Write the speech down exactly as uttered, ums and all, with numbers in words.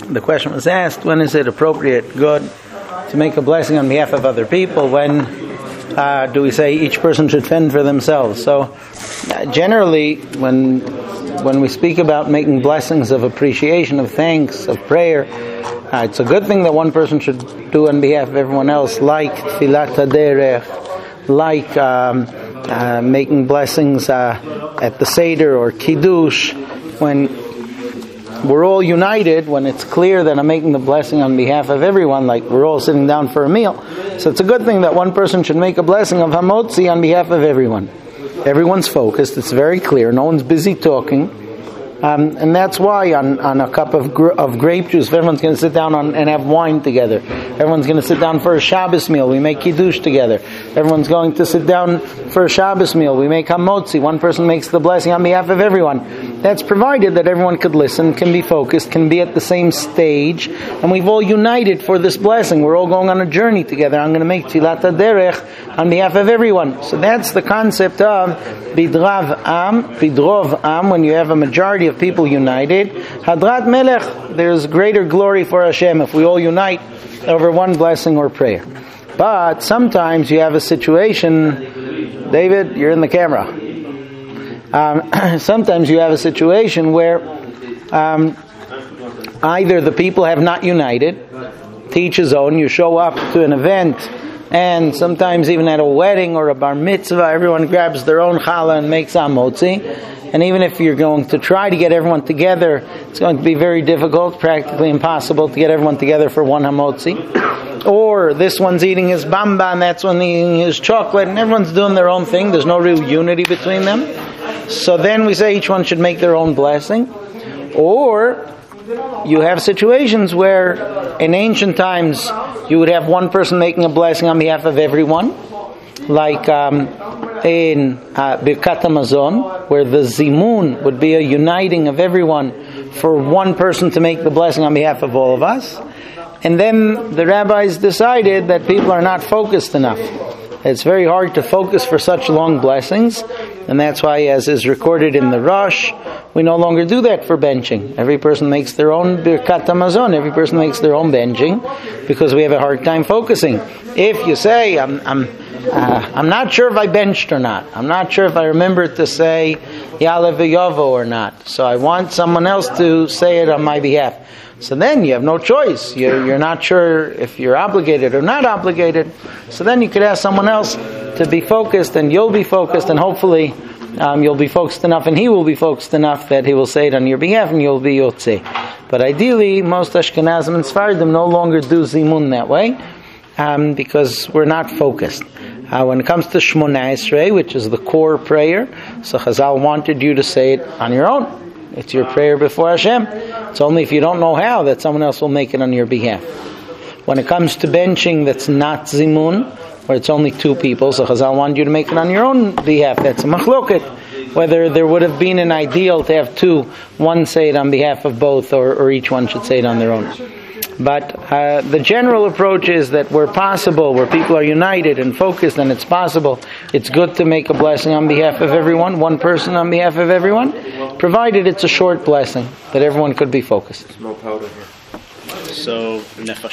the question was asked, when is it appropriate, good, to make a blessing on behalf of other people? When uh, do we say each person should fend for themselves? So uh, generally, when when we speak about making blessings of appreciation, of thanks, of prayer, uh, it's a good thing that one person should do on behalf of everyone else, like Tfilat HaDerech, like um, uh, making blessings uh, at the Seder or Kiddush, when we're all united, when it's clear that I'm making the blessing on behalf of everyone, like we're all sitting down for a meal. So it's a good thing that one person should make a blessing of Hamotzi on behalf of everyone. Everyone's focused, it's very clear, no one's busy talking. Um, and that's why on, on a cup of gr- of grape juice, everyone's going to sit down on, and have wine together. Everyone's going to sit down for a Shabbos meal. We make Kiddush together. Everyone's going to sit down for a Shabbos meal. We make Hamotzi. One person makes the blessing on behalf of everyone. That's provided that everyone could listen, can be focused, can be at the same stage, and we've all united for this blessing. We're all going on a journey together. I'm going to make Tfilat HaDerech on behalf of everyone. So that's the concept of Bidrav Am, Bidrov Am, when you have a majority of people united. Hadrat Melech, there's greater glory for Hashem if we all unite over one blessing or prayer. But sometimes you have a situation, David, you're in the camera. Um, sometimes you have a situation where um, either the people have not united, to each his own, you show up to an event, and sometimes even at a wedding or a bar mitzvah, everyone grabs their own challah and makes hamotzi. And even if you're going to try to get everyone together, it's going to be very difficult, practically impossible to get everyone together for one hamotzi. Or this one's eating his bamba and that's one eating his chocolate, and everyone's doing their own thing. There's no real unity between them. So then we say each one should make their own blessing. Or you have situations where in ancient times you would have one person making a blessing on behalf of everyone, like um, in uh, Birkat HaMazon, where the zimun would be a uniting of everyone for one person to make the blessing on behalf of all of us. And then the rabbis decided that people are not focused enough. It's very hard to focus for such long blessings, and that's why, as is recorded in the Rosh, we no longer do that for benching. Every person makes their own Birkat HaMazon, every person makes their own benching, because we have a hard time focusing. If you say, I'm I'm, uh, I'm not sure if I benched or not, I'm not sure if I remembered to say Ya'aleh V'Yavo or not, so I want someone else to say it on my behalf. So then you have no choice. You're, you're not sure if you're obligated or not obligated. So then you could ask someone else to be focused, and you'll be focused, and hopefully um, you'll be focused enough, and he will be focused enough that he will say it on your behalf, and you'll be yotzei. But ideally, most Ashkenazim and Sfardim no longer do zimun that way, um, because we're not focused. Uh, when it comes to Shmoneh Esrei, which is the core prayer, so Chazal wanted you to say it on your own. It's your prayer before Hashem. It's only if you don't know how that someone else will make it on your behalf. When it comes to benching that's not zimun, where it's only two people, so Chazal wanted you to make it on your own behalf. That's a machloket. Whether there would have been an ideal to have two, one say it on behalf of both, or, or each one should say it on their own. But uh, the general approach is that where possible, where people are united and focused and it's possible, it's good to make a blessing on behalf of everyone, one person on behalf of everyone, provided it's a short blessing, that everyone could be focused. No powder here. So,